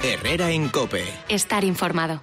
Herrera en COPE. Estar informado.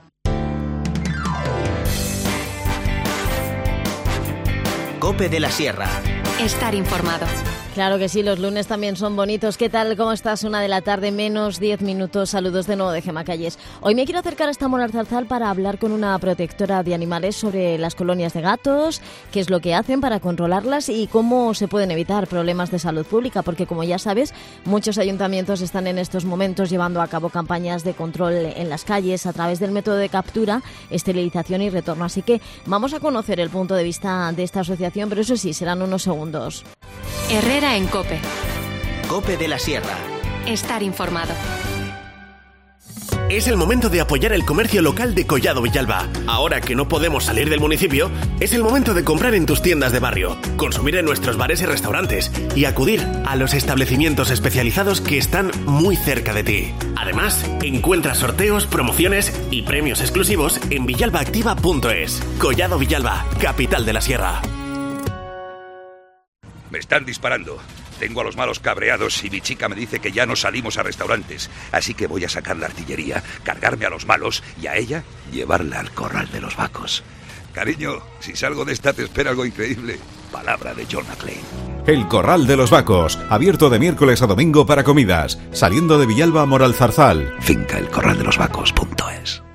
COPE de la Sierra. Estar informado. Claro que sí, los lunes también son bonitos. ¿Qué tal? ¿Cómo estás? 1 de la tarde, menos 10 minutos. Saludos de nuevo de Gemma Calles. Hoy me quiero acercar hasta Moralzarzal para hablar con una protectora de animales sobre las colonias de gatos, qué es lo que hacen para controlarlas y cómo se pueden evitar problemas de salud pública, porque como ya sabes, muchos ayuntamientos están en estos momentos llevando a cabo campañas de control en las calles a través del método de captura, esterilización y retorno. Así que vamos a conocer el punto de vista de esta asociación, pero eso sí, serán unos segundos. Herrera en COPE. COPE de la Sierra. Estar informado. Es el momento de apoyar el comercio local de Collado Villalba. Ahora que no podemos salir del municipio, es el momento de comprar en tus tiendas de barrio, consumir en nuestros bares y restaurantes y acudir a los establecimientos especializados que están muy cerca de ti. Además, encuentra sorteos, promociones y premios exclusivos en villalbaactiva.es. Collado Villalba, capital de la Sierra. Me están disparando. Tengo a los malos cabreados y mi chica me dice que ya no salimos a restaurantes. Así que voy a sacar la artillería, cargarme a los malos y a ella llevarla al corral de los vacos. Cariño, si salgo de esta te espera algo increíble. Palabra de John McClane. El Corral de los Vacos, abierto de miércoles a domingo para comidas, saliendo de Villalba a Moralzarzal. Finca elcorraldelosvacos.es.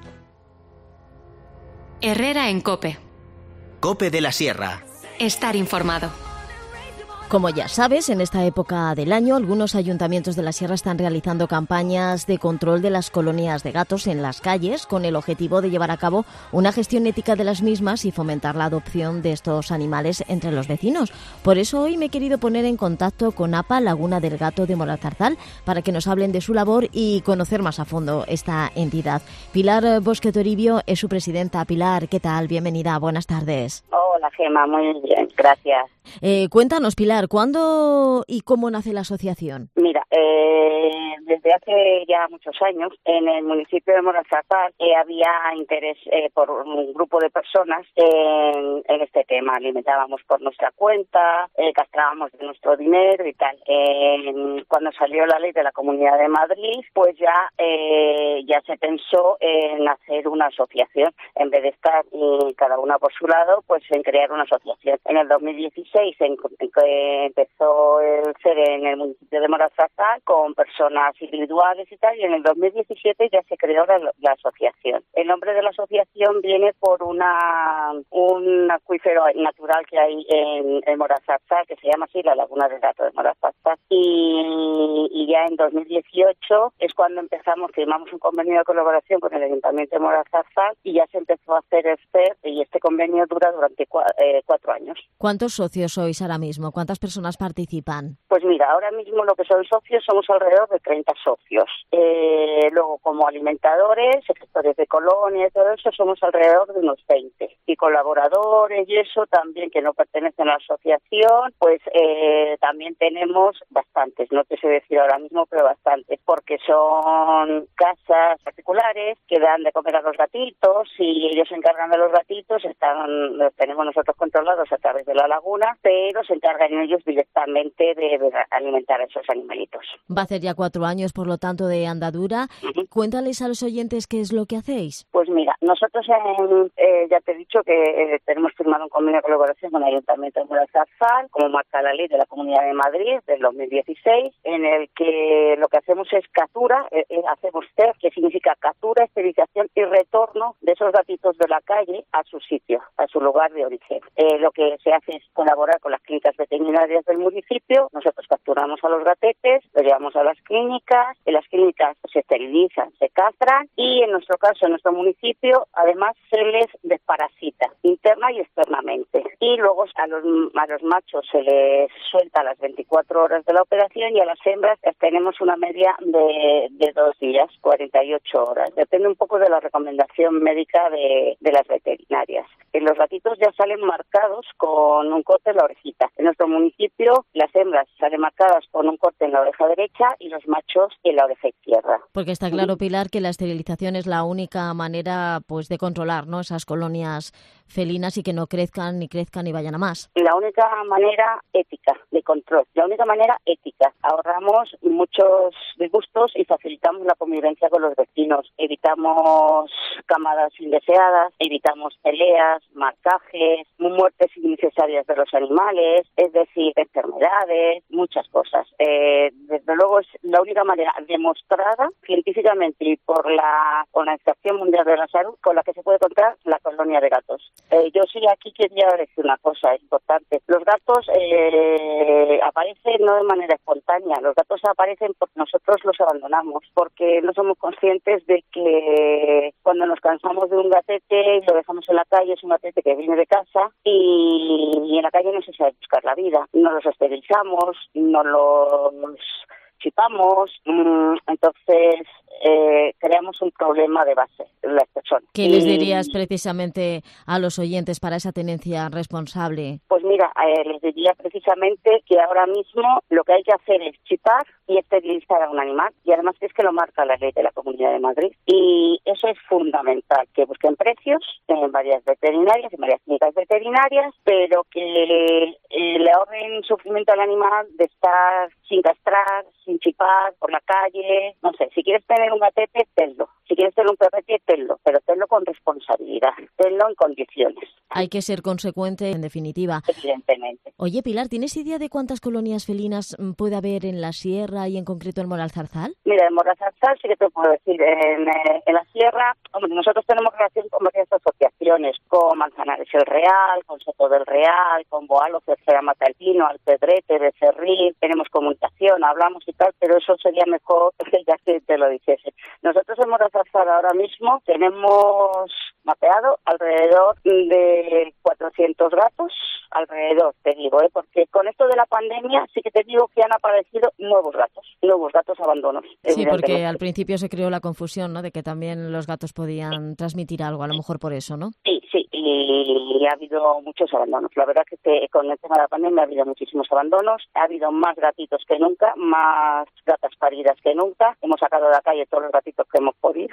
Herrera en COPE. COPE de la Sierra. Estar informado. Como ya sabes, en esta época del año, algunos ayuntamientos de la Sierra están realizando campañas de control de las colonias de gatos en las calles con el objetivo de llevar a cabo una gestión ética de las mismas y fomentar la adopción de estos animales entre los vecinos. Por eso hoy me he querido poner en contacto con APA Laguna del Gato de Moralzarzal para que nos hablen de su labor y conocer más a fondo esta entidad. Pilar Bosque Toribio es su presidenta. Pilar, ¿qué tal? Bienvenida, buenas tardes. Hola Gemma, muy bien, gracias. Cuéntanos, Pilar, ¿cuándo y cómo nace la asociación? Mira, desde hace ya muchos años en el municipio de Moralzarzal había interés por un grupo de personas en este tema. Alimentábamos por nuestra cuenta, castrábamos de nuestro dinero y tal. Cuando salió la ley de la Comunidad de Madrid, pues ya se pensó en hacer una asociación. En vez de estar cada una por su lado, pues en crear una asociación. En el 2016 empezó el ser en el municipio de Moralzarzal con personas individuales y tal, y en el 2017 ya se creó la asociación. El nombre de la asociación viene por un acuífero natural que hay en Moralzarzal, que se llama así la Laguna del Gato de Moralzarzal, y ya en 2018 es cuando firmamos un convenio de colaboración con el Ayuntamiento de Moralzarzal y ya se empezó a hacer y este convenio dura durante 4 años. ¿Cuántos socios sois ahora mismo? ¿Cuántas personas participan? Pues mira, ahora mismo lo que son socios somos alrededor de 30 socios. Luego, como alimentadores, gestores de colonia y todo eso, somos alrededor de unos 20. Y colaboradores y eso también, que no pertenecen a la asociación, pues también tenemos bastantes. No te sé decir ahora mismo, pero bastantes, porque son casas particulares que dan de comer a los gatitos y ellos se encargan de los gatitos, los tenemos nosotros controlados a través de la laguna, pero se encargan ellos directamente de alimentar a esos animalitos. Va a hacer ya 4 años, por lo tanto, de andadura. Uh-huh. Cuéntales a los oyentes qué es lo que hacéis. Pues mira, nosotros ya te he dicho que tenemos firmado un convenio de colaboración con el Ayuntamiento de Moralzarzal, como marca la ley de la Comunidad de Madrid del 2016, en el que lo que hacemos es captura, hacemos TER, que significa captura, esterilización y retorno de esos gatitos de la calle a su sitio, a su lugar de origen. Lo que se hace es colaborar con las clínicas veterinarias del municipio. Nosotros capturamos a los gatetes, los llevamos a las clínicas, en las clínicas se esterilizan, se castran y en nuestro caso, en nuestro municipio, además se les desparasita interna y externamente. Y luego a los machos se les suelta a las 24 horas de la operación y a las hembras tenemos una media de 2 días, 48 horas. Depende un poco de la recomendación médica de las veterinarias. Los gatitos ya salen marcados con un corte en la orejita. En nuestro municipio las hembras salen marcadas con un corte en la oreja derecha y los machos en la oreja izquierda. Porque está claro, Pilar, que la esterilización es la única manera pues de controlar, ¿no?, esas colonias felinas y que no crezcan y vayan a más. La única manera ética de control, la única manera ética. Ahorramos muchos disgustos y facilitamos la convivencia con los vecinos. Evitamos camadas indeseadas, evitamos peleas, marcajes, muertes innecesarias de los animales, es decir, enfermedades, muchas cosas. Desde luego es la única manera demostrada científicamente y por la Organización Mundial de la Salud con la que se puede contar la colonia de gatos. Yo sí aquí quería decir una cosa importante. Los gatos aparecen no de manera espontánea, los gatos aparecen porque nosotros los abandonamos, porque no somos conscientes de que cuando nos cansamos de un gatete y lo dejamos en la calle, es un gatete que viene de casa y en la calle no se sabe buscar la vida. No los esterilizamos, no los chipamos, entonces creamos un problema de base en las personas. ¿Qué les dirías precisamente a los oyentes para esa tenencia responsable? Pues mira, les diría precisamente que ahora mismo lo que hay que hacer es chipar y esterilizar a un animal, y además es que lo marca la ley de la Comunidad de Madrid, y eso es fundamental, que busquen precios en varias veterinarias, en varias clínicas veterinarias, pero que le ahorren sufrimiento al animal de estar sin castrar, sin chipar, por la calle, no sé, si quieres tener un gatete, tenlo. Si quieres tener un perrete, tenlo, pero tenlo con responsabilidad, tenlo en condiciones. Hay que ser consecuente, en definitiva. Evidentemente. Oye, Pilar, ¿tienes idea de cuántas colonias felinas puede haber en la sierra y en concreto en Moralzarzal? Mira, en Moralzarzal sí que te puedo decir. En la sierra, hombre, nosotros tenemos relación con varias asociaciones, con Manzanares el Real, con Soto del Real, con Boalo, Cercera Mata el Pino, Alpedrete, Becerril, tenemos comunicación, hablamos y tal, pero eso sería mejor ya que te lo dijese. Nosotros en Moralzarzal ahora mismo tenemos mapeado alrededor de 400 gatos, alrededor, te digo, porque con esto de la pandemia sí que te digo que han aparecido nuevos gatos abandonos. Sí, porque al principio se creó la confusión, ¿no?, de que también los gatos podían transmitir algo, a lo mejor por eso, ¿no? Sí, y ha habido muchos abandonos. La verdad que con el tema de la pandemia ha habido muchísimos abandonos, ha habido más gatitos que nunca, más gatas paridas que nunca. Hemos sacado de la calle todos los gatitos que hemos podido,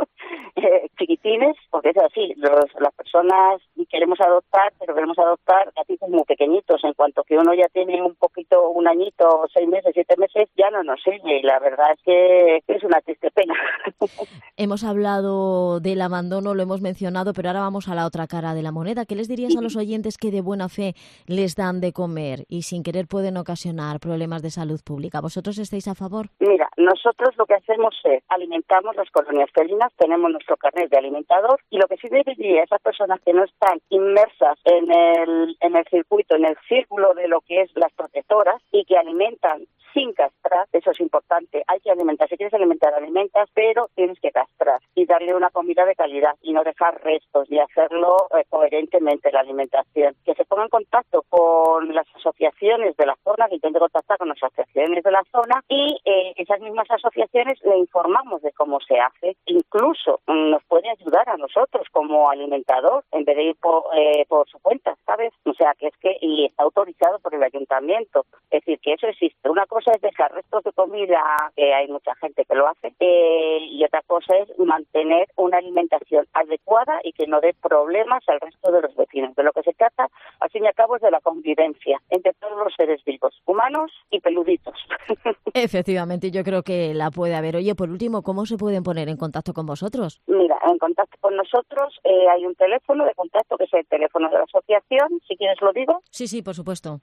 chiquitines, porque es así, las personas queremos adoptar, pero queremos adoptar gatitos muy pequeñitos. En cuanto que uno ya tiene un añito, 6 meses, 7 meses, ya no nos sirve, y la verdad es que es una triste pena. Hemos hablado del abandono, lo hemos mencionado, pero ahora vamos a la otra cara de la moneda. ¿Qué les dirías a los oyentes que de buena fe les dan de comer y sin querer pueden ocasionar problemas de salud pública? ¿Vosotros estáis a favor? Mira, nosotros lo que hacemos es alimentamos las colonias felinas, tenemos nuestro carnet de alimentador, y lo que sí diría a esas personas que no están inmersas en el circuito, en el círculo de lo que es las protectoras y que alimentan sin castrar, eso es importante, hay que alimentar, si quieres alimentar, alimentas, pero tienes que castrar y darle una comida de calidad y no dejar restos y hacerlo coherentemente la alimentación. Que se ponga en contacto con las asociaciones de la zona, que intente contactar con las asociaciones de la zona, y esas mismas asociaciones le informamos de cómo se hace. Incluso nos puede ayudar a nosotros como alimentador en vez de ir por su cuenta, ¿sabes? O sea, que es que y está autorizado por el ayuntamiento. Es decir, que eso existe. Una cosa es dejar restos de comida, que hay mucha gente que lo hace, y otra cosa es mantener una alimentación adecuada y que no dé problemas al resto de los vecinos. De lo que se trata, al fin y al cabo, es de la convivencia entre todos los seres vivos, humanos y peluditos. Efectivamente, yo creo que la puede haber. Oye, por último, ¿cómo se pueden poner en contacto con vosotros? Mira, en contacto con nosotros hay un teléfono de contacto que es el teléfono de la asociación, si quieres lo digo. Sí, por supuesto.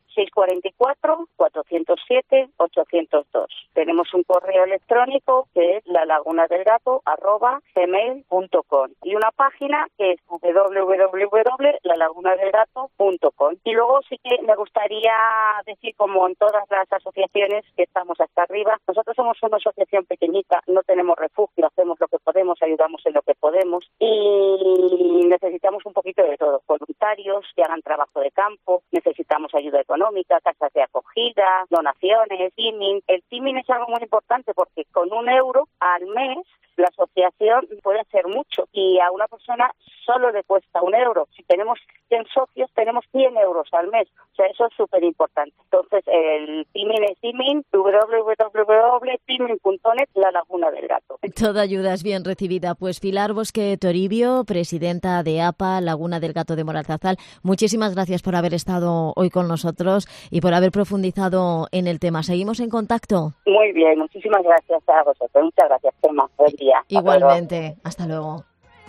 644-407-802. Tenemos un correo electrónico que es lalagunadelgato@gmail.com y una página que es www.lalagunadelgato.com. Y luego sí que me gustaría decir, como en todas las asociaciones que estamos hasta arriba, nosotros somos una asociación pequeñita, no tenemos refugio, hacemos lo que podemos, ayudamos en lo que podemos y necesitamos un poquito de todo. Voluntarios que hagan trabajo de campo, necesitamos ayuda económica, casas de acogida, donaciones, teaming. El teaming es algo muy importante porque con €1 al mes la asociación puede hacer mucho y a una persona solo le cuesta €1. Si tenemos 100 socios, tenemos 100 euros al mes. O sea, eso es súper importante. Entonces, el Pimin es Pimin, www.pimin.net, La Laguna del Gato. Toda ayuda es bien recibida. Pues Pilar Bosque Toribio, presidenta de APA Laguna del Gato de Moralzarzal, muchísimas gracias por haber estado hoy con nosotros y por haber profundizado en el tema. ¿Seguimos en contacto? Muy bien, muchísimas gracias a vosotros. Muchas gracias, Gemma. Buen día. Igualmente. Hasta luego.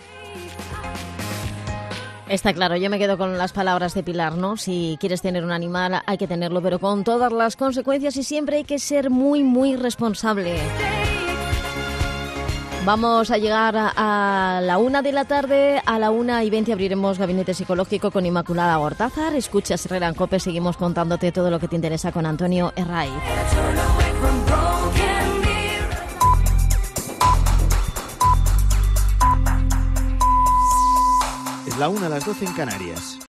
Está claro, yo me quedo con las palabras de Pilar, ¿no? Si quieres tener un animal, hay que tenerlo, pero con todas las consecuencias y siempre hay que ser muy, muy responsable. Vamos a llegar a la 1 de la tarde, a la 1:20 abriremos Gabinete Psicológico con Inmaculada Gortázar. Escuchas Herrera en COPE, seguimos contándote todo lo que te interesa con Antonio Herraiz. Es la 1 a las 12 en Canarias.